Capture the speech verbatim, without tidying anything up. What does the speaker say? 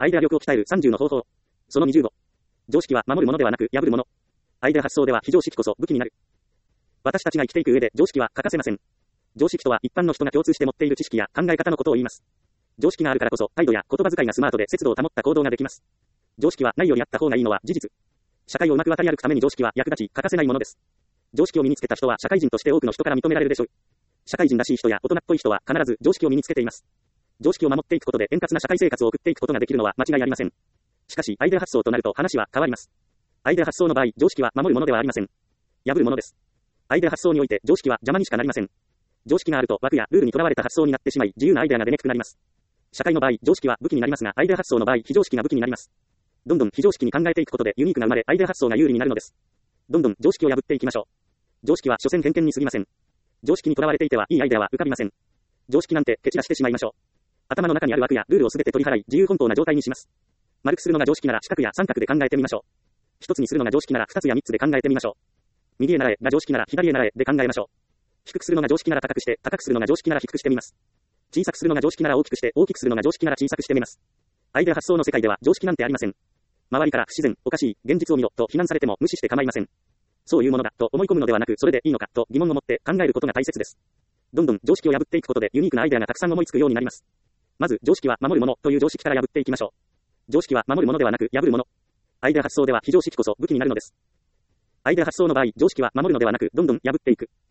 アイデア力を鍛えるさんじゅうの方法。そのにじゅうご。常識は守るものではなく破るもの。アイデア発想では非常識こそ武器になる。私たちが生きていく上で常識は欠かせません。常識とは一般の人が共通して持っている知識や考え方のことを言います。常識があるからこそ態度や言葉遣いがスマートで節度を保った行動ができます。常識はないよりあった方がいいのは事実。社会をうまく渡り歩くために常識は役立ち欠かせないものです。常識を身につけた人は社会人として多くの人から認められるでしょう。社会人らしい人や大人っぽい人は必ず常識を身につけています。常識を守っていくことで円滑な社会生活を送っていくことができるのは間違いありません。しかしアイデア発想となると話は変わります。アイデア発想の場合、常識は守るものではありません。破るものです。アイデア発想において常識は邪魔にしかなりません。常識があると枠やルールにとらわれた発想になってしまい、自由なアイデアが出にくくなります。社会の場合、常識は武器になりますが、アイデア発想の場合、非常識が武器になります。どんどん非常識に考えていくことでユニークが生まれ、アイデア発想が有利になるのです。どんどん常識を破っていきましょう。常識は所詮偏見に過ぎません。常識にとらわれていてはいいアイデアは浮かびません。常識なんて蹴散らしてしまいましょう。頭の中にある枠やルールをすべて取り払い、自由奔放な状態にします。丸くするのが常識なら四角や三角で考えてみましょう。一つにするのが常識なら二つや三つで考えてみましょう。右へ習えが常識なら左へ習えで考えましょう。低くするのが常識なら高くして、高くするのが常識なら低くしてみます。小さくするのが常識なら大きくして、大きくするのが常識なら小さくしてみます。アイデア発想の世界では常識なんてありません。周りから不自然、おかしい、現実を見ろと非難されても無視して構いません。そういうものだと思い込むのではなく、それでいいのかと疑問を持って考えることが大切です。どんどん常識を破っていくことでユニークなアイデアがたくさん思いつくようになります。まず常識は守るものという常識から破っていきましょう。常識は守るものではなく破るもの。アイデア発想では非常識こそ武器になるのです。アイデア発想の場合、常識は守るのではなくどんどん破っていく。